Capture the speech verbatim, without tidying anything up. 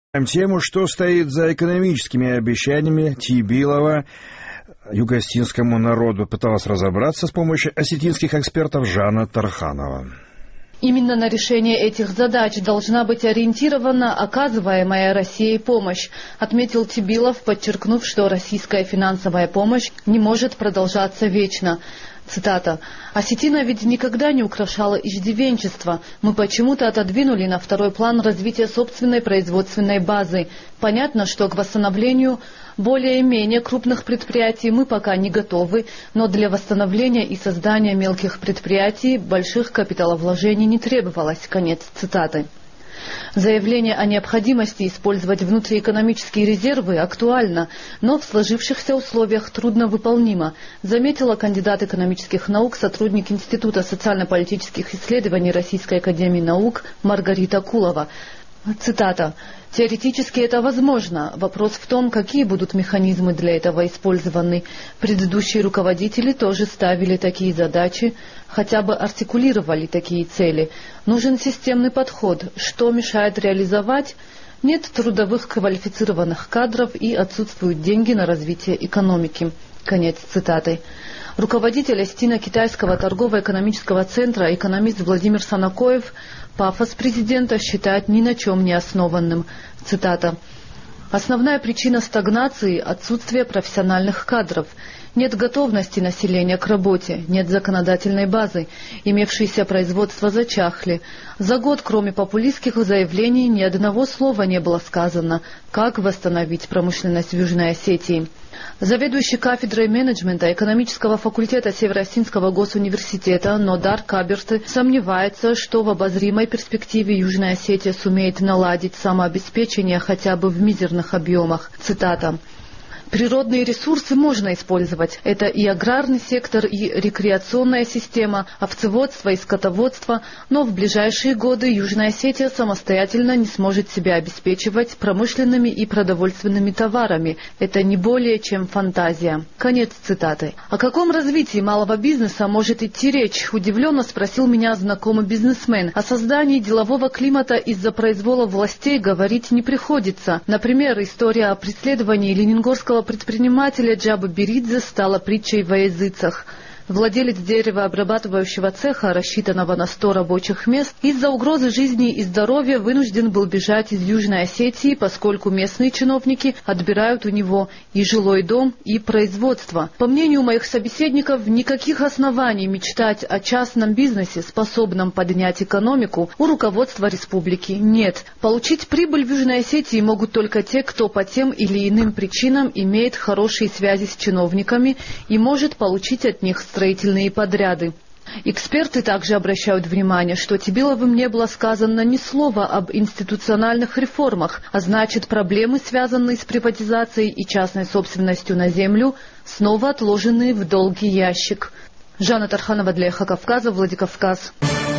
Тему, что стоит за экономическими обещаниями Тибилова юго-осетинскому народу, пыталась разобраться с помощью осетинских экспертов Жанна Тарханова. Именно на решение этих задач должна быть ориентирована оказываемая Россией помощь, отметил Тибилов, подчеркнув, что российская финансовая помощь не может продолжаться вечно. Цитата. «Осетина ведь никогда не украшала иждивенчество. Мы почему-то отодвинули на второй план развитие собственной производственной базы. Понятно, что к восстановлению более-менее крупных предприятий мы пока не готовы, но для восстановления и создания мелких предприятий больших капиталовложений не требовалось». Конец цитаты. Заявление о необходимости использовать внутриэкономические резервы актуально, но в сложившихся условиях трудновыполнимо, заметила кандидат экономических наук, сотрудник Института социально-политических исследований Российской академии наук Маргарита Кулова. Цитата. «Теоретически это возможно. Вопрос в том, какие будут механизмы для этого использованы. Предыдущие руководители тоже ставили такие задачи, хотя бы артикулировали такие цели. Нужен системный подход. Что мешает реализовать? Нет трудовых квалифицированных кадров и отсутствуют деньги на развитие экономики». Конец цитаты. Руководитель Осетино-Китайского торгово-экономического центра, экономист Владимир Санакоев, пафос президента считает ни на чем не основанным. Цитата. «Основная причина стагнации – отсутствие профессиональных кадров. Нет готовности населения к работе, нет законодательной базы, имевшиеся производства зачахли. За год, кроме популистских заявлений, ни одного слова не было сказано, как восстановить промышленность в Южной Осетии». Заведующий кафедрой менеджмента экономического факультета Северо-Осетинского госуниверситета Нодар Каберты сомневается, что в обозримой перспективе Южная Осетия сумеет наладить самообеспечение хотя бы в мизерных объемах. Цитата. «Природные ресурсы можно использовать. Это и аграрный сектор, и рекреационная система, овцеводство и скотоводство, но в ближайшие годы Южная Осетия самостоятельно не сможет себя обеспечивать промышленными и продовольственными товарами. Это не более чем фантазия». Конец цитаты. О каком развитии малого бизнеса может идти речь? Удивленно спросил меня знакомый бизнесмен. О создании делового климата из-за произвола властей говорить не приходится. Например, история о преследовании ленингорского предпринимателя Джабы Беридзе стала притчей во языцах. Владелец деревообрабатывающего цеха, рассчитанного на сто рабочих мест, из-за угрозы жизни и здоровья вынужден был бежать из Южной Осетии, поскольку местные чиновники отбирают у него и жилой дом, и производство. По мнению моих собеседников, никаких оснований мечтать о частном бизнесе, способном поднять экономику, у руководства республики нет. Получить прибыль в Южной Осетии могут только те, кто по тем или иным причинам имеет хорошие связи с чиновниками и может получить от них строительные подряды. Эксперты также обращают внимание, что Тибиловым не было сказано ни слова об институциональных реформах, а значит, проблемы, связанные с приватизацией и частной собственностью на землю, снова отложены в долгий ящик. Жанна Тарханова для Эхо Кавказа, Владикавказ.